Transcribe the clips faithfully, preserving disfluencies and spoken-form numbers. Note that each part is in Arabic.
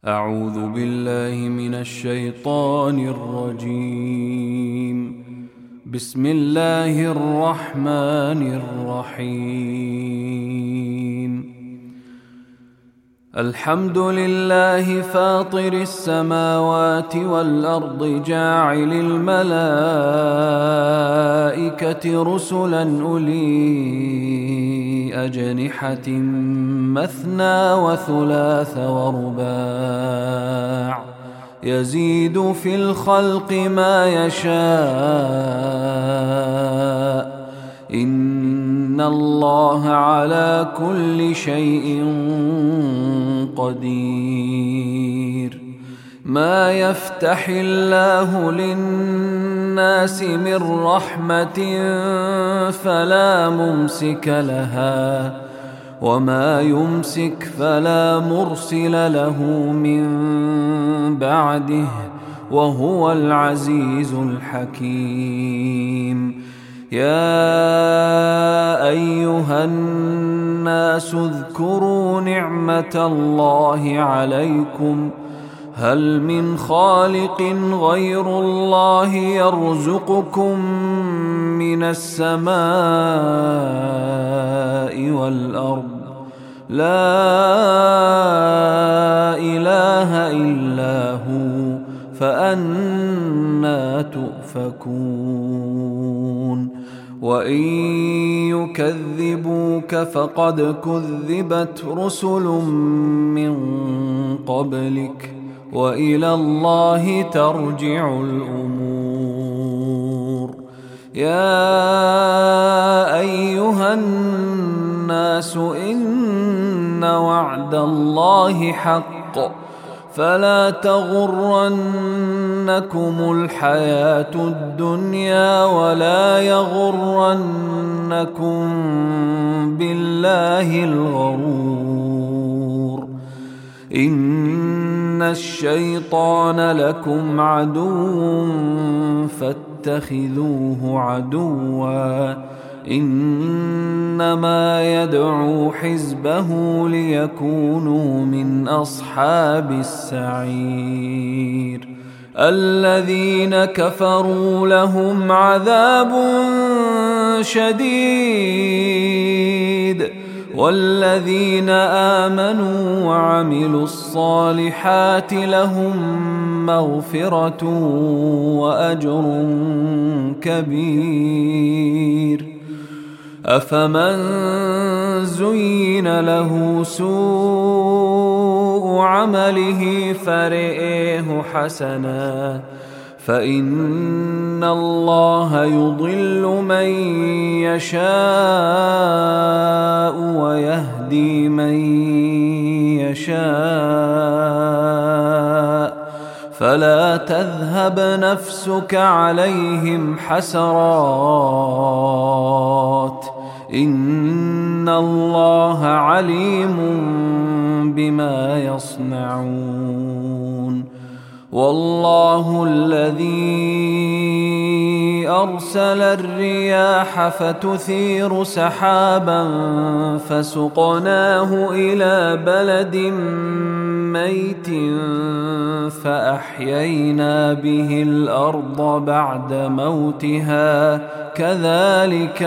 أعوذ بالله من الشيطان الرجيم. بسم الله الرحمن الرحيم. الحمد لله فاطر السماوات والأرض جاعل الملائكة رسلا أولي أجنحة مثنى وثلاث ورباع يزيد في الخلق ما يشاء إن الله على كل شيء قدير. ما يفتح الله للناس من رحمة فلا ممسك لها وما يمسك فلا مرسل له من بعده وهو العزيز الحكيم. يا أيها الناس اذكروا نعمة الله عليكم هل من خالق غير الله يرزقكم من السماء والأرض لا إله إلا هو فأنى تؤفكون. وإن يكذبوك فقد كذبت رسل من قبلك وإلى الله ترجع الأمور. يا أيها الناس إن وعد الله حق فلا تغرنكم الحياة الدنيا ولا يغرنكم بالله الغرور. إن الشيطان لكم عدو فاتخذوه عدوا إنما يدعو حزبه ليكونوا من أصحاب السعير. الذين كفروا لهم عذاب شديد والذين آمنوا وعملوا الصالحات لهم مغفرة وأجر كبير. أفمن زين له سوء عمله فرئه حسنا فإن الله يضل من يشاء ويهدي من يشاء فلا تذهب نفسك عليهم حسرات إن الله عليم بما يصنعون. والله الذي أرسل الرياح فتثير سحابا فسقناه إلى بلد ميت فأحيينا به الأرض بعد موتها كذلك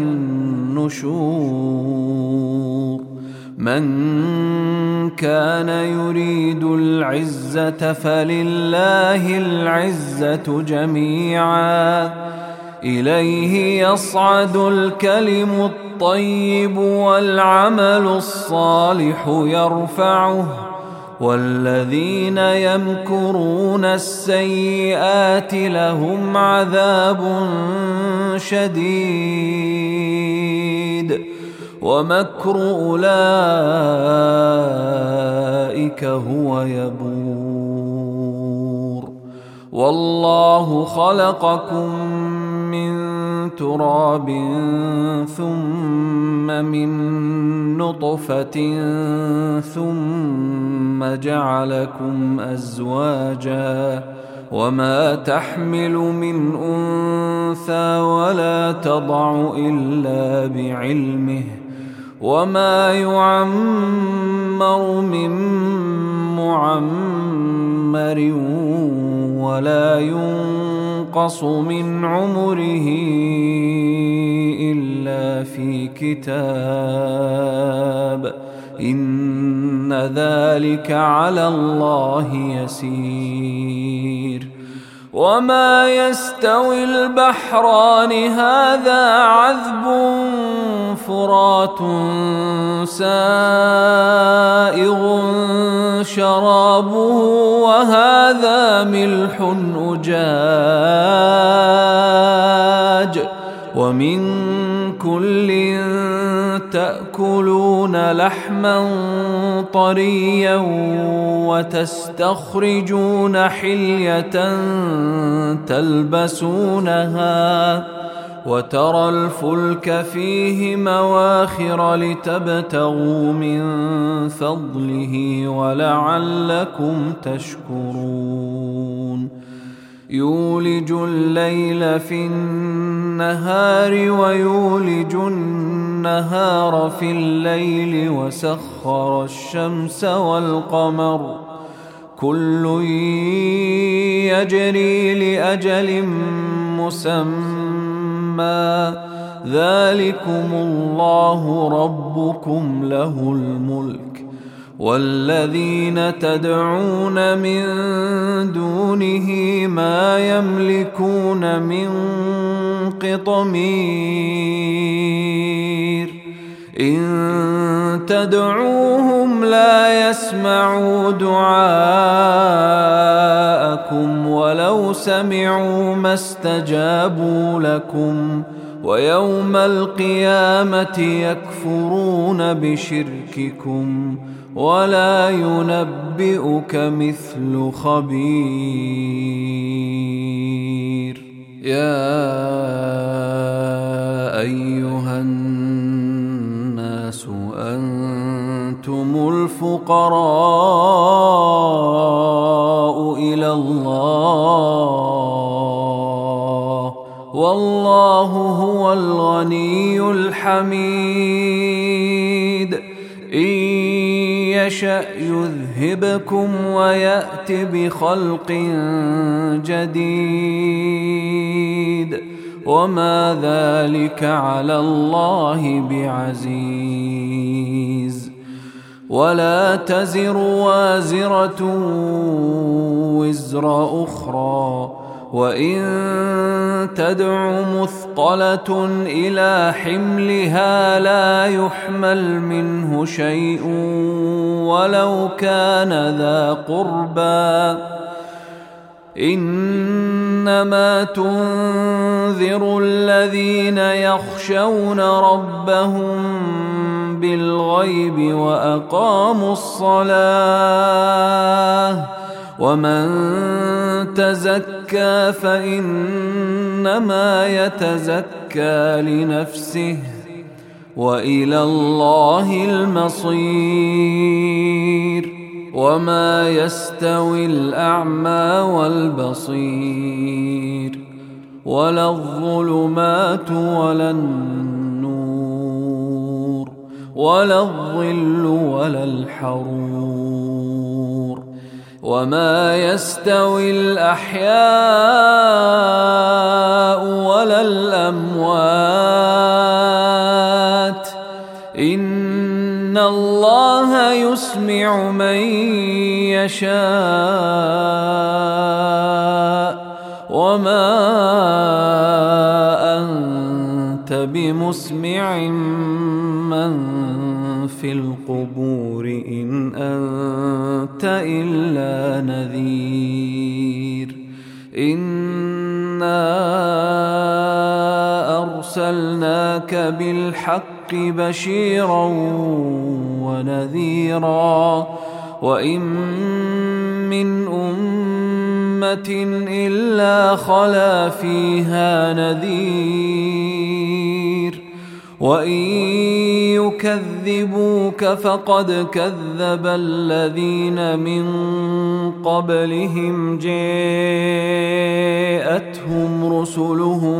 النشور. من كان يريد العزة فلله العزة جميعا إليه يصعد الكلم الطيب والعمل الصالح يرفعه والذين يمكرون السيئات لهم عذاب شديد ومكر أولئك هو يبور. والله خلقكم من تراب ثم من نطفة ثم جعلكم أزواجا وما تحمل من أنثى ولا تضع إلا بعلمه وما يعمر من معمر ولا ينقص من عمره إلا في كتاب إن ذلك على الله يسير. وما يستوي البحران هذا عذب فرات سائغ شرابه وهذا ملح أجاج ومن كل تأكلون لحما طريا وتستخرجون حلية تلبسونها وترى الفلك فيه مواخر لتبتغوا من فضله ولعلكم تشكرون. يولج الليل في النهار ويولج النهار في الليل وسخر الشمس والقمر كل يجري لأجل مسمى ذلكم الله ربكم له الملك والذين تدعون من دونه ما يملكون من قطمير إن تدعوهم لا يسمعوا دعاءكم ولو سمعوا ما استجابوا لكم ويوم القيامة يكفرون بشرككم ولا ينبئك مثل خبير. يا أيها الناس أنتم الفقراء إلى الله والله هو الغني الحميد. إن يشأ يذهبكم ويأت بخلق جديد وما ذلك على الله بعزيز. ولا تزر وازرة وزر أخرى وإن تدع مثقلة إلى حملها لا يحمل منه شيء ولو كان ذا قربى إنما تنذر الذين يخشون ربهم بالغيب وأقاموا الصلاة ومن تزكى فإنما يتزكى لنفسه وإلى الله المصير. وما يستوي الأعمى والبصير ولا الظلمات ولا النور ولا الظل ولا الحرور وما يستوي الأحياء ولا الأموات إن الله يسمع من يشاء وما أنت بمسمع من في القبور إن أنت إلا نذير. إنا أرسلناك بالحق بشيرا ونذيرا وإن من أمة إلا خلا فيها نذير وإن يكذبوك فقد كذب الذين من قبلهم جاءتهم رسلهم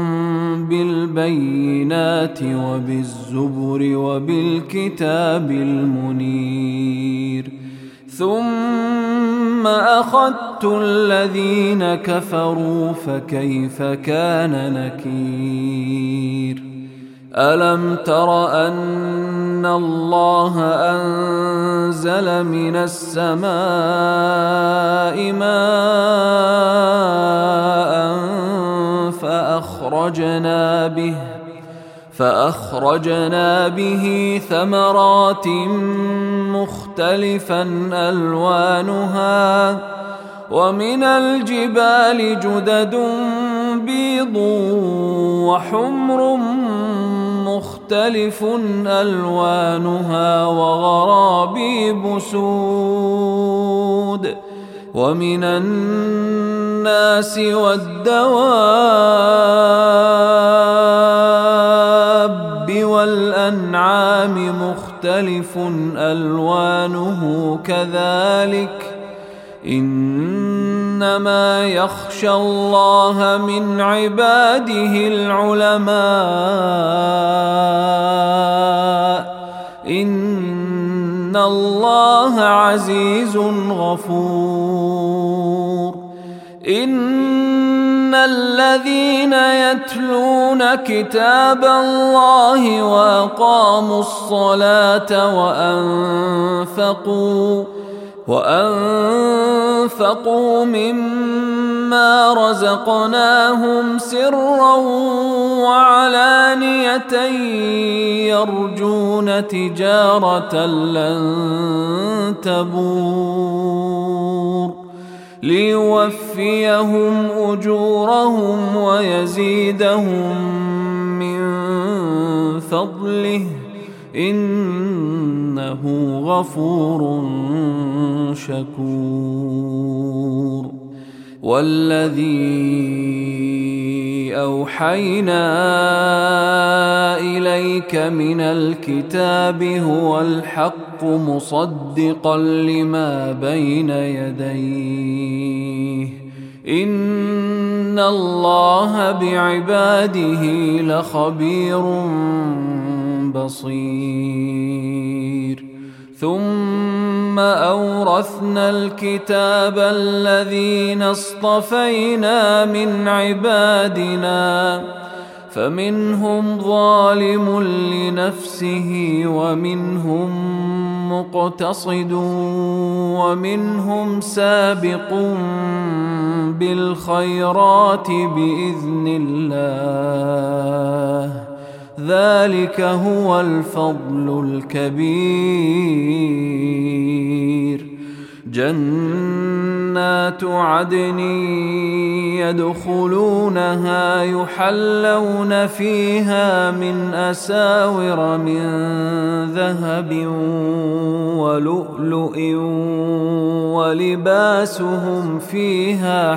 بالبينات وبالزبر وبالكتاب المنير ثم أخذت الذين كفروا فكيف كان نكير ألم تر أن الله أنزل من السماء ماء فأخرجنا به فأخرجنا به ثمرات مختلفا ألوانها ومن الجبال جدد بيض وحمر مختلف ألوانها وغرابيب سود ومن الناس والدواب والأنعام مختلف ألوانه كذلك إنما يخشى الله من عباده العلماء إن الله عزيز غفور إن الذين يتلون كتاب الله وأقاموا الصلاة وأنفقوا وأنفقوا مما رزقناهم سرا وعلانية يرجون تجارة لن تبور ليوفيهم أجورهم ويزيدهم من فضله إنه غفور شكور والذي أوحينا إليك من الكتاب هو الحق مصدقا لما بين يديه إن الله بعباده لخبير بصير ثم أورثنا الكتاب الذين اصطفينا من عبادنا فمنهم ظالم لنفسه ومنهم مقتصد ومنهم سابق بالخيرات بإذن الله ذلك هو الفضل الكبير جنات عدن يدخلونها يحلون فيها من أساور من ذهب ولؤلؤ ولباسهم فيها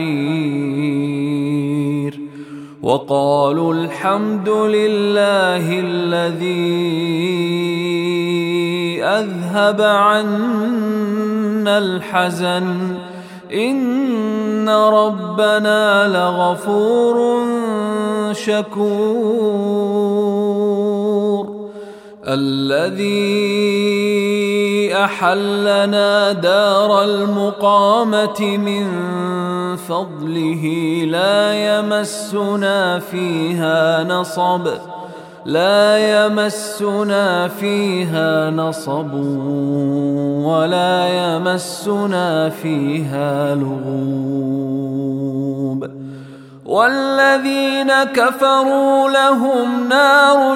حرير وقالوا الحمد لله الذي أذهب عنا الحزن إن ربنا لغفور شكور الذي أحلنا دار المقامة من فضله لا يمسنا فيها نصب لا يمسنا فيها نصب ولا يمسنا فيها لغوب والذين كفروا لهم نار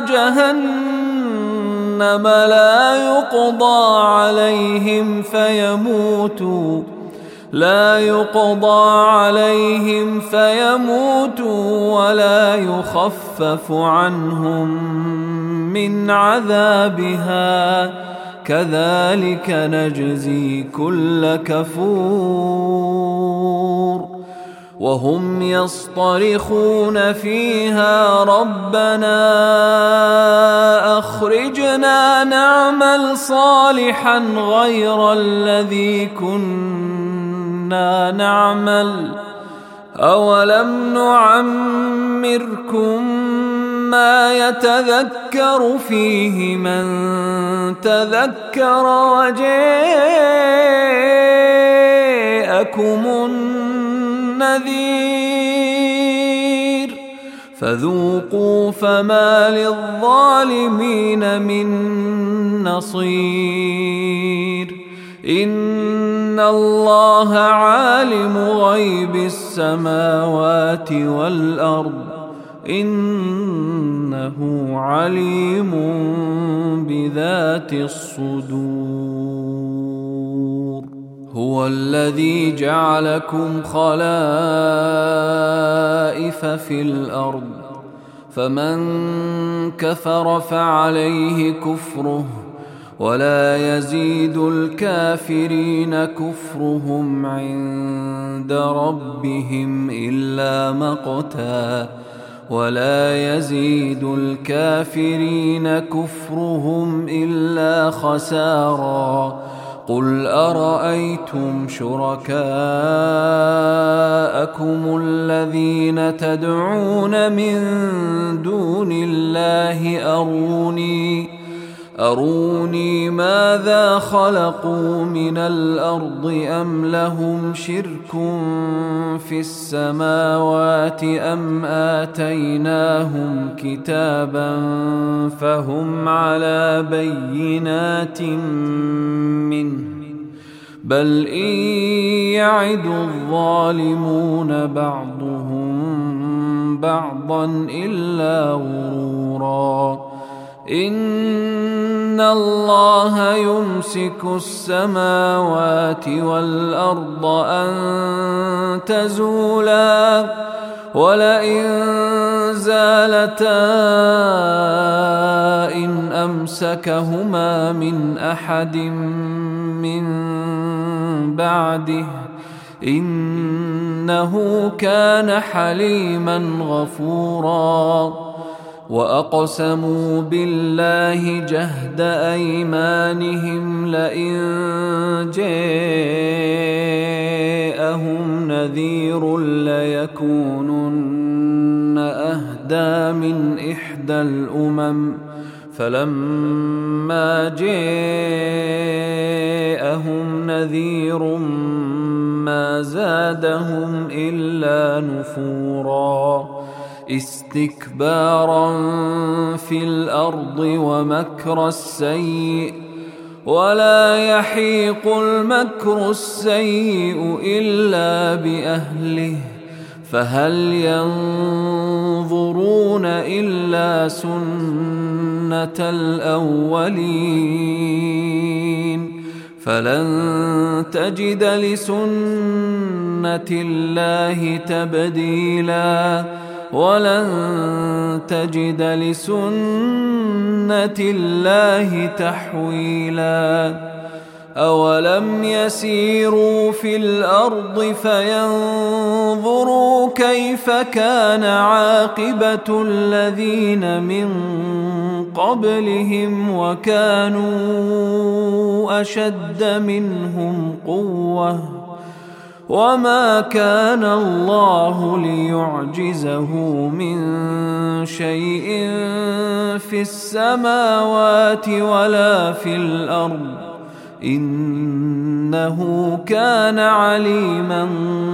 جهنم لا يقضى عليهم فيموتوا لا يقضى عليهم فيموتوا ولا يخفف عنهم من عذابها كذلك نجزي كل كفور وهم يصطرخون فيها ربنا أخرجنا نعمل صالحا غير الذي كنا نعمل أولم نعمركم ما يتذكر فيه من تذكر وجاءكم النذير فذوقوا فما للظالمين من نصير إن الله عالم غيب السماوات والأرض إنه عليم بذات الصدور هو الذي جعلكم خلائف في الأرض فمن كفر فعليه كفره ولا يزيد الكافرين كفرهم عند ربهم إلا مقتا ولا يزيد الكافرين كفرهم إلا خسارا قل أرأيتم شركاءكم الذين تدعون من دون الله أروني أروني ماذا خلقوا من الأرض أم لهم شرك في السماوات أم آتيناهم كتابا فهم على بينات منه بل إن يعد الظالمون بعضهم بعضا إلا غرورا إن الله يمسك السماوات والأرض أن تزولا ولئن زالتا إن أمسكهما من أحد من بعده إنه كان حليما غفورا وأقسموا بالله جهد أيمانهم لئن جاءهم نذير ليكونن أهدى من إحدى الأمم فلما جاءهم نذير ما زادهم إلا نفورا استكبارا في الأرض ومكر السيء ولا يحيق المكر السيء إلا بأهله فهل ينظرون إلا سنة الأولين فلن تجد لسنة الله تبديلا ولن تجد لسنة الله تحويلا أولم يسيروا في الأرض فينظروا كيف كان عاقبة الذين من قبلهم وكانوا أشد منهم قوة وما كان الله ليعجزه من شيء في السماوات ولا في الأرض إنه كان عليما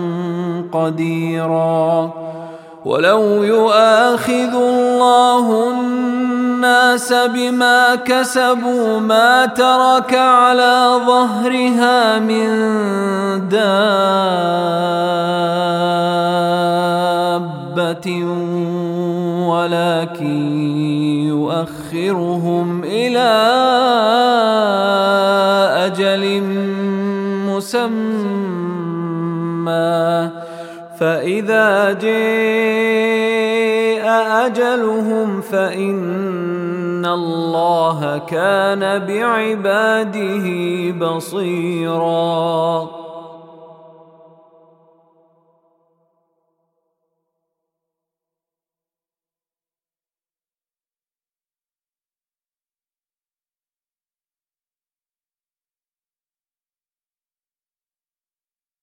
قديرا ولو يؤاخذ الله الناس بما كسبوا ما ترك على ظهرها من دابة ولكن يؤخرهم إلى أجل مسمى فإذا جاء أجلهم فإن الله كان بعباده بصيراً